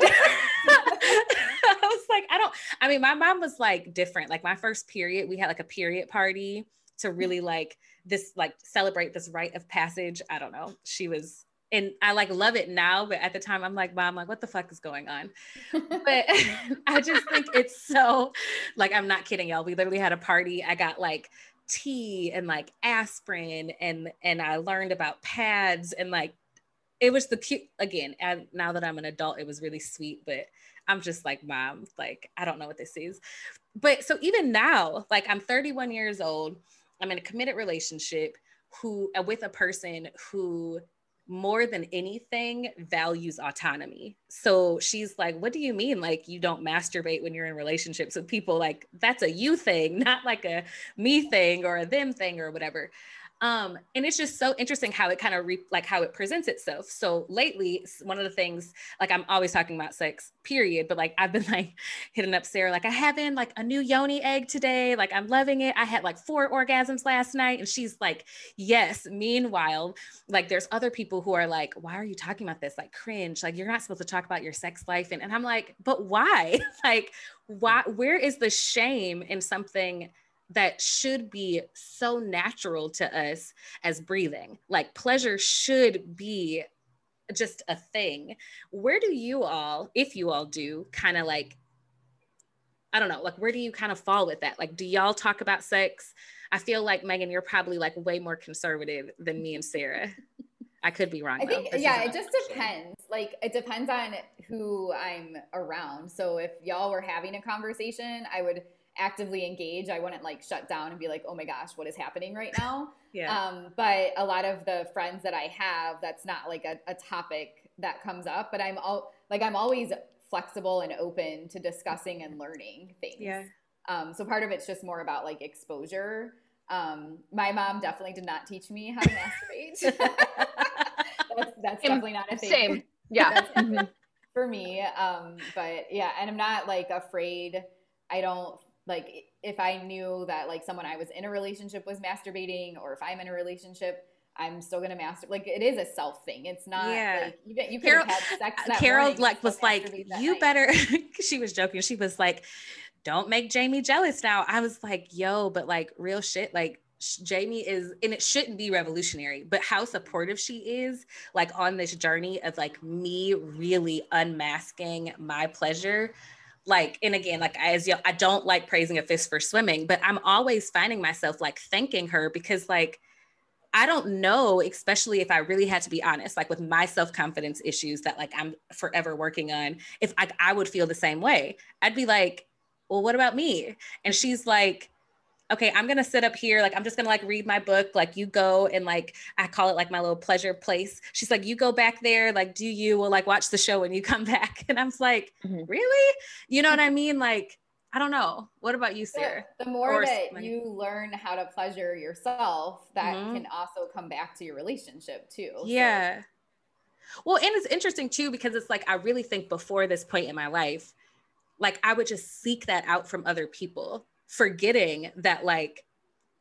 I was like, I mean, my mom was like different. Like my first period, we had like a period party to really like this, like celebrate this rite of passage. I don't know. She was, and I like love it now, but at the time I'm like, Mom, like what the fuck is going on? But I just think it's so, like, I'm not kidding y'all. We literally had a party. I got like tea and like aspirin and I learned about pads and like it was the cute again. And now that I'm an adult, it was really sweet, but I'm just like, Mom, like I don't know what this is. But so even now, like I'm 31 years old, I'm in a committed relationship with a person who more than anything values autonomy. So she's like, what do you mean? Like you don't masturbate when you're in relationships with people? Like that's a you thing, not like a me thing or a them thing or whatever. And it's just so interesting how it kind of like how it presents itself. So lately, one of the things, like I'm always talking about sex, period. But like I've been like hitting up Sarah, like I having like a new yoni egg today. Like I'm loving it. I had like 4 orgasms last night. And she's like, yes. Meanwhile, like there's other people who are like, why are you talking about this? Like cringe. Like you're not supposed to talk about your sex life. And I'm like, but why? Like, why? Where is the shame in something that should be so natural to us as breathing? Like pleasure should be just a thing. Where do you all, if you all do, kind of like, I don't know, like where do you kind of fall with that? Like, do y'all talk about sex? I feel like Megan, you're probably like way more conservative than me and Sarah. I could be wrong. I think, yeah, it just depends. Like, it depends on who I'm around. So if y'all were having a conversation, I would actively engage. I wouldn't like shut down and be like, oh my gosh, what is happening right now? Yeah. But a lot of the friends that I have, that's not like a topic that comes up, but I'm always flexible and open to discussing and learning things. Yeah. So part of it's just more about like exposure. My mom definitely did not teach me how to masturbate. that's definitely not a thing. Same. Yeah. For me. But yeah, and I'm not like afraid. I don't like if I knew that like someone I was in a relationship was masturbating, or if I'm in a relationship, I'm still gonna masturbate. Like it is a self thing. It's not like you could have had sex that Carol morning, like was like, you night. better. She was joking. She was like, don't make Jamie jealous now. I was like, yo, but like real shit, like Jamie is, and it shouldn't be revolutionary, but how supportive she is like on this journey of like me really unmasking my pleasure. Like, and again, like as I don't like praising a fist for swimming, but I'm always finding myself like thanking her because like, I don't know, especially if I really had to be honest, like with my self-confidence issues that like I'm forever working on, if I would feel the same way. I'd be like, well, what about me? And she's like, okay, I'm going to sit up here. Like, I'm just going to like read my book. Like you go and like, I call it like my little pleasure place. She's like, you go back there. Like, we'll like watch the show when you come back. And I'm like, really? You know what I mean? Like, I don't know. What about you, Sarah? The more that you learn how to pleasure yourself, that can also come back to your relationship too. Yeah. So. Well, and it's interesting too, because it's like, I really think before this point in my life, like I would just seek that out from other people, forgetting that like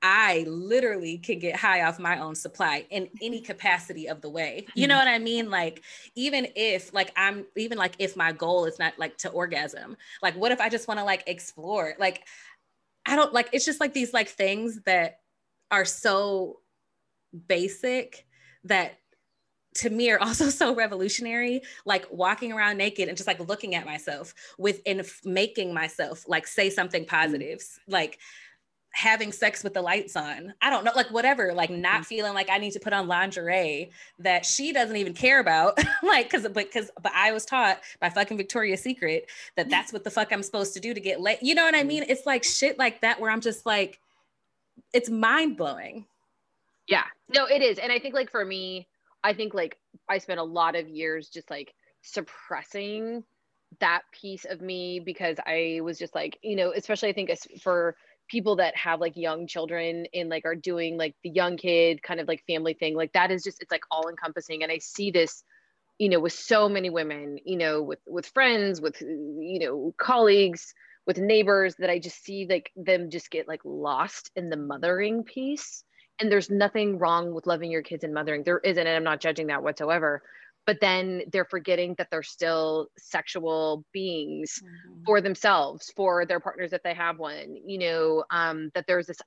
I literally can get high off my own supply in any capacity of the way. You know what I mean? Like, even if if my goal is not like to orgasm, like, what if I just want to like explore? Like, I don't like, it's just like these like things that are so basic that to me are also so revolutionary, like walking around naked and just like looking at myself making myself like say something positive, like having sex with the lights on. I don't know, like whatever, like not feeling like I need to put on lingerie that she doesn't even care about. Like, but I was taught by fucking Victoria's Secret that that's what the fuck I'm supposed to do to get laid. You know what I mean? It's like shit like that where I'm just like, it's mind blowing. Yeah, no, it is. And I think like for me, I think like I spent a lot of years just like suppressing that piece of me because I was just like, you know, especially I think for people that have like young children and like are doing like the young kid kind of like family thing, like that is just, it's like all encompassing. And I see this, you know, with so many women, you know, with friends, with, you know, colleagues, with neighbors, that I just see like them just get like lost in the mothering piece. And there's nothing wrong with loving your kids and mothering. There isn't, and I'm not judging that whatsoever. But then they're forgetting that they're still sexual beings for themselves, for their partners if they have one, you know, that there's this,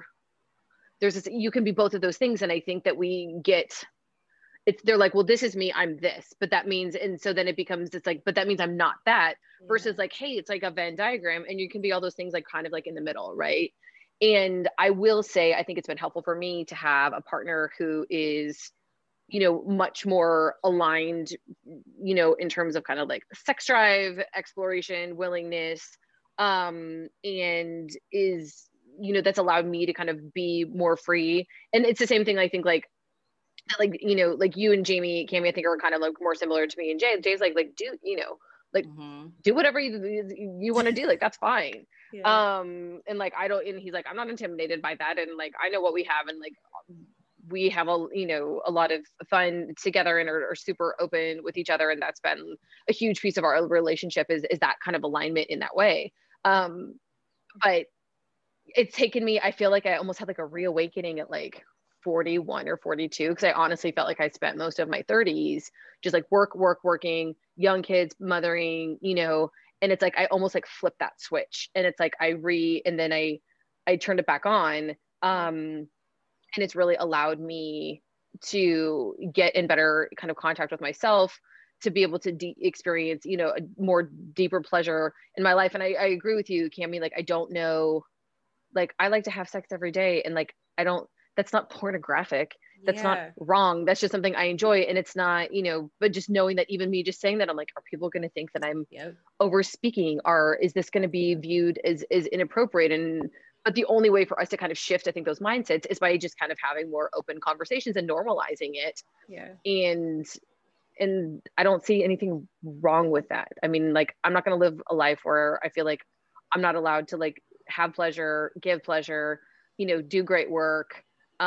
you can be both of those things. And I think that they're like, well, this is me, I'm this, but that means, and so then it becomes, it's like, but that means I'm not that, versus like, hey, it's like a Venn diagram and you can be all those things like kind of like in the middle, right? And I will say, I think it's been helpful for me to have a partner who is, you know, much more aligned, you know, in terms of kind of like sex drive, exploration, willingness, and is, you know, that's allowed me to kind of be more free. And it's the same thing, I think, like, you know, like you and Cami, I think are kind of like more similar to me and Jay. Jay's like, do, you know, like do whatever you want to do. Like, that's fine. Yeah. And like, and he's like, I'm not intimidated by that. And like, I know what we have. And like, we have you know, a lot of fun together and are super open with each other. And that's been a huge piece of our relationship is that kind of alignment in that way. But it's taken me, I feel like I almost had like a reawakening at like 41 or 42, because I honestly felt like I spent most of my 30s just like working, young kids, mothering, you know, and it's like I almost like flipped that switch, and it's like and then I turned it back on, and it's really allowed me to get in better kind of contact with myself, to be able to experience, you know, a more deeper pleasure in my life. And I agree with you, Cami, like I don't know, like I like to have sex every day, and like that's not pornographic. That's not wrong. That's just something I enjoy. And it's not, you know, but just knowing that even me just saying that, I'm like, are people going to think that I'm over speaking, or is this going to be viewed as inappropriate? But the only way for us to kind of shift, I think, those mindsets is by just kind of having more open conversations and normalizing it. Yeah. And I don't see anything wrong with that. I mean, like, I'm not going to live a life where I feel like I'm not allowed to like have pleasure, give pleasure, you know, do great work,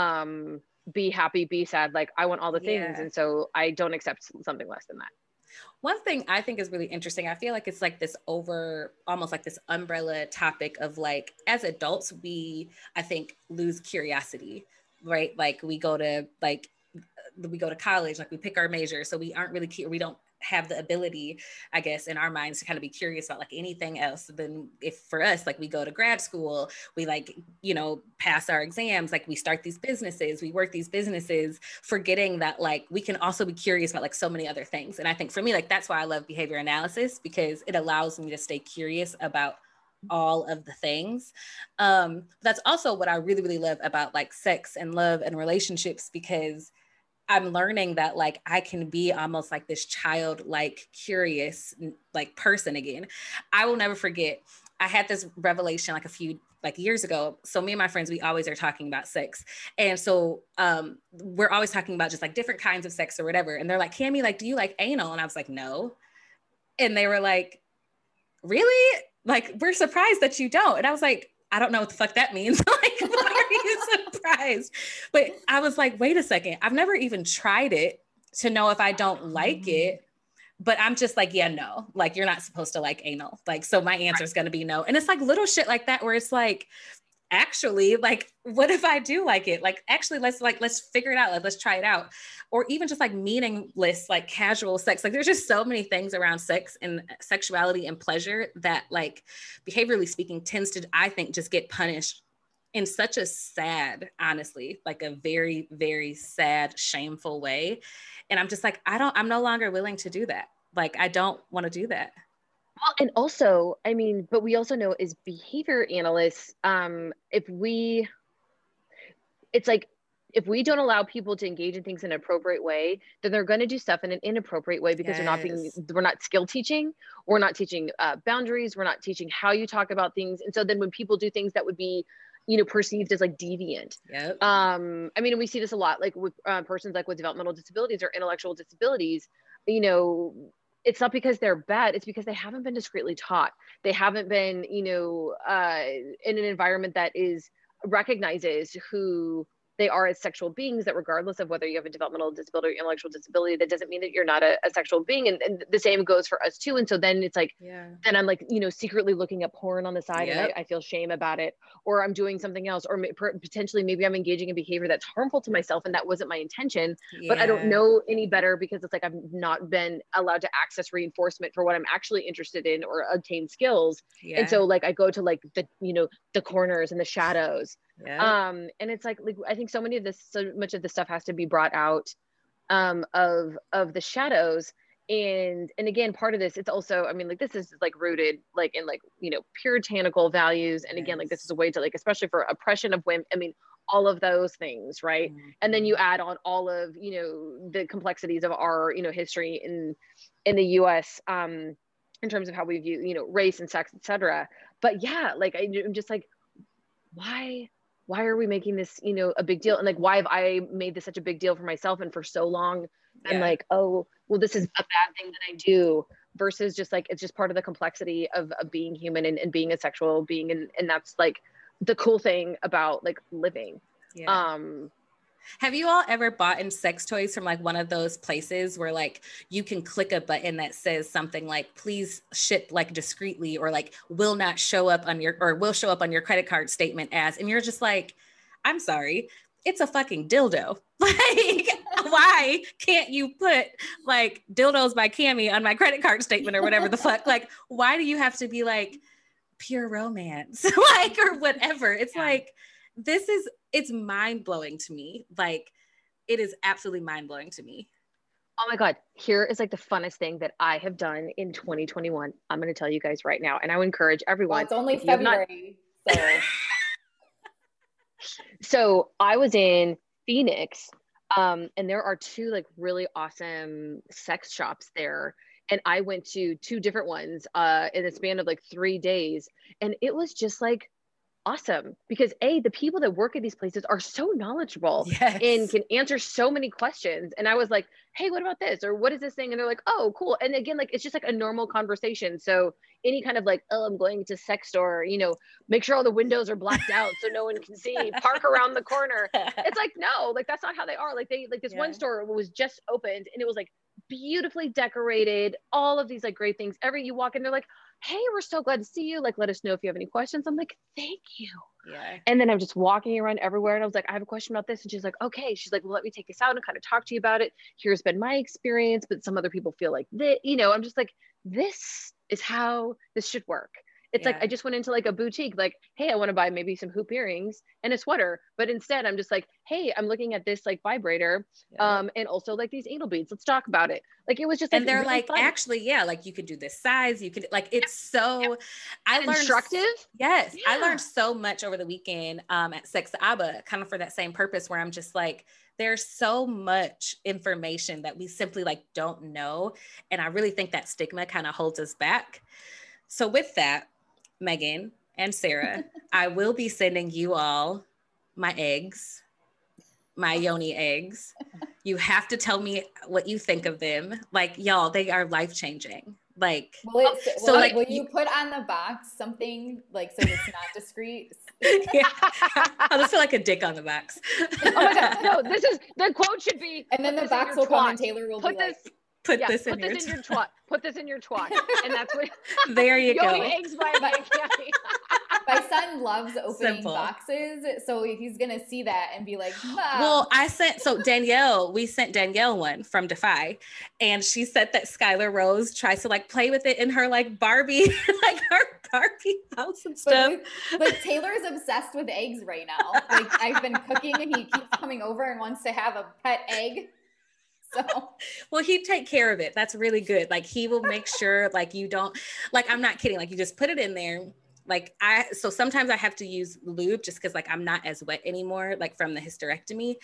be happy, be sad. Like, I want all the things. And so I don't accept something less than that. One thing I think is really interesting, I feel like it's like this almost like this umbrella topic of like, as adults, I think lose curiosity, right? Like we go to college, like we pick our major. So we aren't really, we don't have the ability, I guess, in our minds to kind of be curious about like anything else. Then if for us, like we go to grad school, we like, you know, pass our exams, like we start these businesses, we work these businesses, forgetting that like we can also be curious about like so many other things. And I think for me, like that's why I love behavior analysis, because it allows me to stay curious about all of the things. That's also what I really, really love about like sex and love and relationships, because I'm learning that like I can be almost like this childlike, curious like person again. I will never forget. I had this revelation like a few like years ago. So me and my friends, we always are talking about sex. And so we're always talking about just like different kinds of sex or whatever. And they're like, Cami, like, do you like anal? And I was like, no. And they were like, really? Like, we're surprised that you don't. And I was like, I don't know what the fuck that means. Like, why are you surprised? But I was like, wait a second. I've never even tried it to know if I don't like it. But I'm just like, yeah, no, like you're not supposed to like anal. Like, so my answer is going to be no. And it's like little shit like that, where it's like, actually, like, what if I do like it? Like, actually, let's figure it out. Like, let's try it out. Or even just like meaningless, like casual sex. Like, there's just so many things around sex and sexuality and pleasure that, like, behaviorally speaking, tends to, I think, just get punished in such a sad, honestly, like a very, very sad, shameful way. And I'm just like, I'm no longer willing to do that. Like, I don't want to do that. Well, and also, I mean, but we also know as behavior analysts, it's like, if we don't allow people to engage in things in an appropriate way, then they're going to do stuff in an inappropriate way because we're not skill teaching, we're not teaching boundaries, we're not teaching how you talk about things. And so then when people do things that would be, perceived as like deviant. Yep. I mean, we see this a lot, like with persons like with developmental disabilities or intellectual disabilities, it's not because they're bad, it's because they haven't been discreetly taught. They haven't been, in an environment that recognizes who they are as sexual beings, that regardless of whether you have a developmental disability or intellectual disability, that doesn't mean that you're not a sexual being. And the same goes for us too. And so then it's like, then I'm like, secretly looking at porn on the side and I feel shame about it, or I'm doing something else, or potentially maybe I'm engaging in behavior that's harmful to myself and that wasn't my intention, but I don't know any better because it's like, I've not been allowed to access reinforcement for what I'm actually interested in or obtain skills. And so like, I go to like the corners and the shadows. And it's like I think so much of this stuff has to be brought out of the shadows. And again, part of this, it's also, I mean, like, this is like rooted like in like, puritanical values. And again, like, this is a way to like, especially for oppression of women, I mean, all of those things, right? Mm-hmm. And then you add on all of, the complexities of our, history in the US, in terms of how we view, race and sex, etc. But yeah, like, I'm just like, why are we making this, a big deal? And like, why have I made this such a big deal for myself and for so long? And like, oh, well, this is a bad thing that I do, versus just like, it's just part of the complexity of being human and being a sexual being. And that's like the cool thing about like living. Have you all ever bought in sex toys from like one of those places where like you can click a button that says something like, please ship like discreetly, or like will show up on your credit card statement as, and you're just like, I'm sorry, it's a fucking dildo. Like, why can't you put like dildos by Cami on my credit card statement or whatever the fuck? Like, why do you have to be like pure romance? Like, or whatever. It's like, it's mind-blowing to me. Like, it is absolutely mind-blowing to me. Oh my God. Here is like the funnest thing that I have done in 2021. I'm going to tell you guys right now. And I would encourage everyone. Well, it's only February. So I was in Phoenix, and there are two like really awesome sex shops there. And I went to two different ones in the span of like 3 days. And it was just like awesome, because the people that work at these places are so knowledgeable and can answer so many questions. And I was like, hey, what about this? Or what is this thing? And they're like, oh, cool. And again, like, it's just like a normal conversation. So any kind of like, oh, I'm going to sex store, make sure all the windows are blacked out so no one can see, park around the corner. It's like, no, like, that's not how they are. Like this one store was just opened and it was like beautifully decorated, all of these like great things. You walk in, they're like, hey, we're so glad to see you. Like, let us know if you have any questions. I'm like, thank you. Yeah. And then I'm just walking around everywhere. And I was like, I have a question about this. And she's like, okay. She's like, well, let me take this out and kind of talk to you about it. Here's been my experience, but some other people feel like that, I'm just like, this is how this should work. It's like, I just went into like a boutique, like, hey, I want to buy maybe some hoop earrings and a sweater. But instead I'm just like, hey, I'm looking at this like vibrator, and also like these anal beads. Let's talk about it. Like, it was just, and they're really like, fun. Actually, like you could do this size. You could like, it's so, I learned instructive. Yes. I learned so much over the weekend at Sex Abba, kind of for that same purpose, where I'm just like, there's so much information that we simply like don't know. And I really think that stigma kind of holds us back. So with that, Megan and Sarah, I will be sending you all my eggs, my yoni eggs. You have to tell me what you think of them. Like, y'all, they are life-changing. Like, will you put on the box something like, so it's not discreet? I'll just feel like a dick on the box. Oh my God, no, the quote should be, and then the box will come and Taylor will be like, Put this in your twat. Put this in your twat. And that's what there you go. Eggs by Cami. My son loves opening Simple. boxes, so he's gonna see that and be like, Mom. Well, we sent Danielle one from Defy, and she said that Skylar Rose tries to like play with it in her like Barbie, like her Barbie house and stuff. But Taylor's obsessed with eggs right now. Like I've been cooking and he keeps coming over and wants to have a pet egg. So well, he'd take care of it. That's really good. Like he will make sure like you don't, like, I'm not kidding. Like you just put it in there. Like so sometimes I have to use lube just because like I'm not as wet anymore, like from the hysterectomy.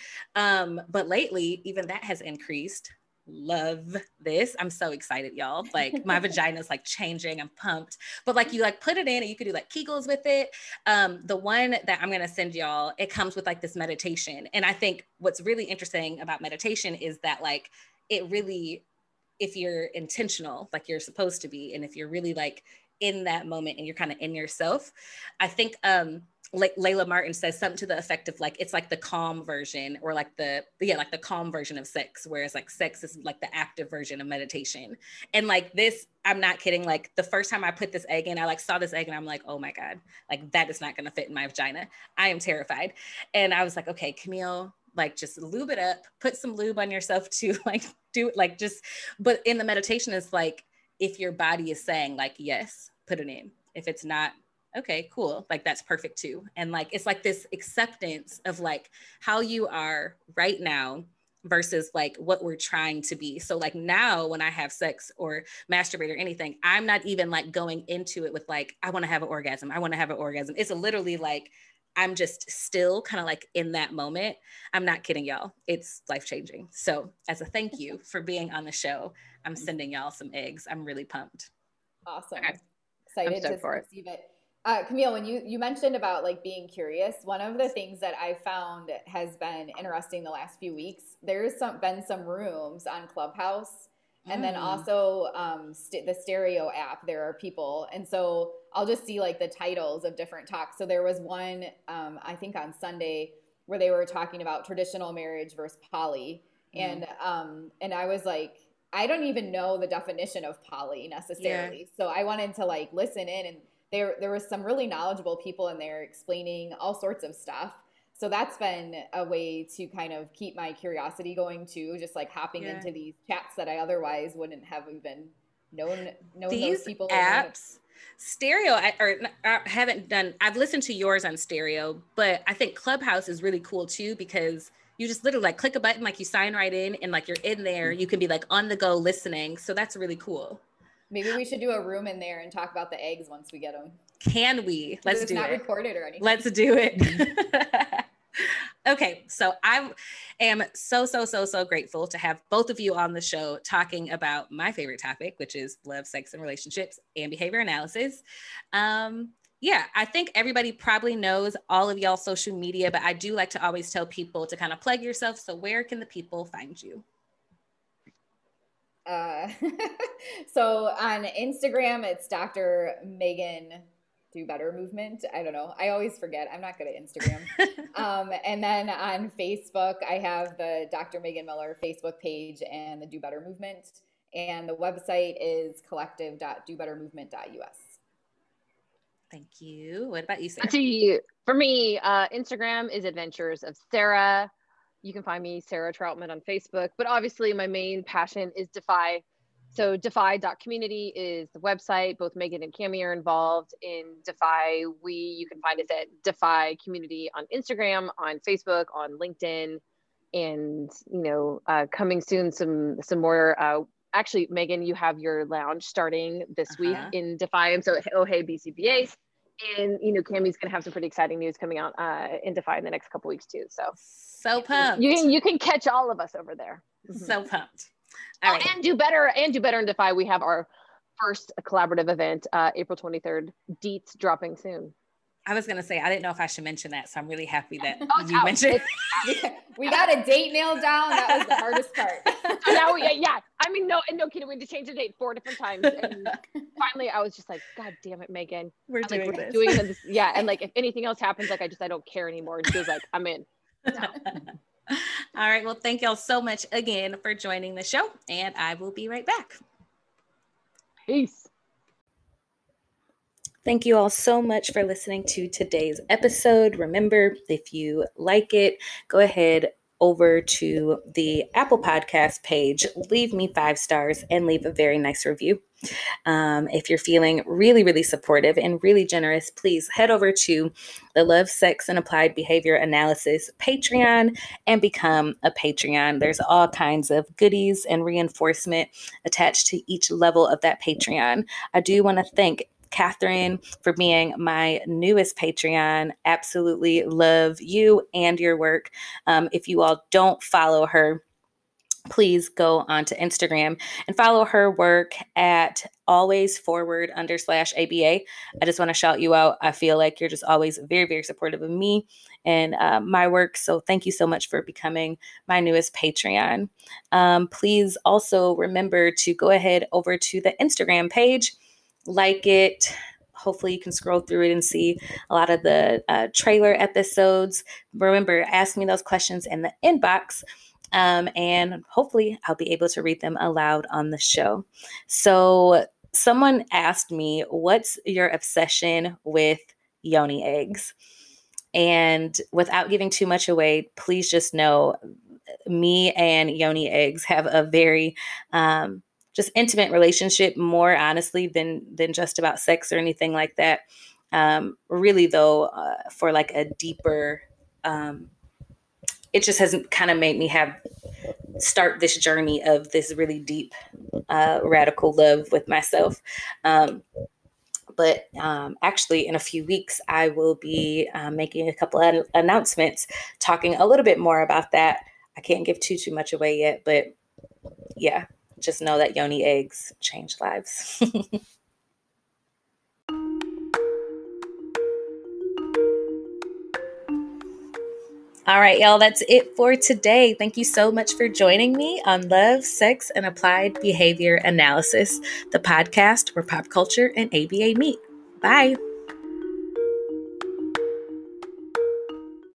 But lately, even that has increased. Love this. I'm so excited, y'all. Like my vagina's like changing. I'm pumped. But like you like put it in and you could do like Kegels with it. The one that I'm gonna send y'all, it comes with like this meditation. And I think what's really interesting about meditation is that like it really, if you're intentional, like you're supposed to be, and if you're really like in that moment and you're kind of in yourself, I think like Layla Martin says something to the effect of like, it's like the calm version or like the calm version of sex, whereas like sex is like the active version of meditation. And like this, I'm not kidding. Like the first time I put this egg in, I like saw this egg and I'm like, oh my God, like that is not going to fit in my vagina. I am terrified. And I was like, okay, Camille, like just lube it up, put some lube on yourself to like do it, like just, but in the meditation it's like, if your body is saying like, yes, put it in. If it's not, okay, cool. Like that's perfect too. And like, it's like this acceptance of like how you are right now versus like what we're trying to be. So like now when I have sex or masturbate or anything, I'm not even like going into it with like, I want to have an orgasm. I want to have an orgasm. It's literally like, I'm just still kind of like in that moment. I'm not kidding y'all. It's life-changing. So as a thank you for being on the show, I'm sending y'all some eggs. I'm really pumped. Awesome. Okay. Excited to receive it. Camille, when you mentioned about like being curious, one of the things that I found has been interesting the last few weeks, there's been some rooms on Clubhouse. And then also the Stereo app, there are people. And so I'll just see like the titles of different talks. So there was one, I think on Sunday, where they were talking about traditional marriage versus poly. And I was like, I don't even know the definition of poly necessarily. Yeah. So I wanted to like listen in, and there was some really knowledgeable people in there explaining all sorts of stuff. So that's been a way to kind of keep my curiosity going too, just like hopping into these chats that I otherwise wouldn't have even known these those people. Apps, Stereo, I haven't done, I've listened to yours on Stereo, but I think Clubhouse is really cool too, because you just literally like click a button, like you sign right in and like you're in there, you can be like on the go listening. So that's really cool. Maybe we should do a room in there and talk about the eggs once we get them. Can we? Let's do it. It's not recorded or anything. Let's do it. Okay, so I am so grateful to have both of you on the show talking about my favorite topic, which is love, sex, and relationships and behavior analysis. Yeah, I think everybody probably knows all of y'all's social media, but I do like to always tell people to kind of plug yourself. So where can the people find you? So on Instagram, it's Dr. Megan Do Better Movement. I don't know. I always forget. I'm not good at Instagram. And then on Facebook, I have the Dr. Megan Miller Facebook page and the Do Better Movement. And the website is collective.dobettermovement.us. Thank you. What about you, Sarah? Let's see. For me, Instagram is Adventures of Sarah. You can find me, Sarah Troutman, on Facebook. But obviously, my main passion is Defy. So defy.community is the website. Both Megan and Cami are involved in Defy. You can find us at Defy Community on Instagram, on Facebook, on LinkedIn, and coming soon some more. Actually, Megan, you have your lounge starting this week in Defy, and so hey BCBA, and Cami's gonna have some pretty exciting news coming out in Defy in the next couple weeks too. So pumped. You can catch all of us over there. So pumped. All right. And do better in Defy. We have our first collaborative event, April 23rd. Deets dropping soon. I was going to say, I didn't know if I should mention that. So I'm really happy that you mentioned it. We got a date nailed down. That was the hardest part. So now, yeah. I mean, no kidding. We had to change the date 4 different times. And finally, I was just like, God damn it, Megan. We're doing this. Yeah. And like, if anything else happens, like, I don't care anymore. And she was like, I'm in. So. All right. Well, thank y'all so much again for joining the show. And I will be right back. Peace. Thank you all so much for listening to today's episode. Remember, if you like it, go ahead over to the Apple Podcast page, leave me 5 stars, and leave a very nice review. If you're feeling really, really supportive and really generous, please head over to the Love, Sex, and Applied Behavior Analysis Patreon and become a Patreon. There's all kinds of goodies and reinforcement attached to each level of that Patreon. I do want to thank Catherine for being my newest Patreon. Absolutely love you and your work. If you all don't follow her, please go onto Instagram and follow her work at alwaysforward_ABA. I just want to shout you out. I feel like you're just always very, very supportive of me and my work. So thank you so much for becoming my newest Patreon. Please also remember to go ahead over to the Instagram page, like it. Hopefully you can scroll through it and see a lot of the trailer episodes. Remember, ask me those questions in the inbox. And hopefully I'll be able to read them aloud on the show. So someone asked me, what's your obsession with yoni eggs? And without giving too much away, please just know me and yoni eggs have a very just intimate relationship, more honestly than just about sex or anything like that. Really though, for like a deeper it just has kind of made me start this journey of this really deep, radical love with myself. But actually, in a few weeks, I will be making a couple of announcements talking a little bit more about that. I can't give too much away yet, but yeah, just know that yoni eggs change lives. All right, y'all, that's it for today. Thank you so much for joining me on Love, Sex, and Applied Behavior Analysis, the podcast where pop culture and ABA meet. Bye.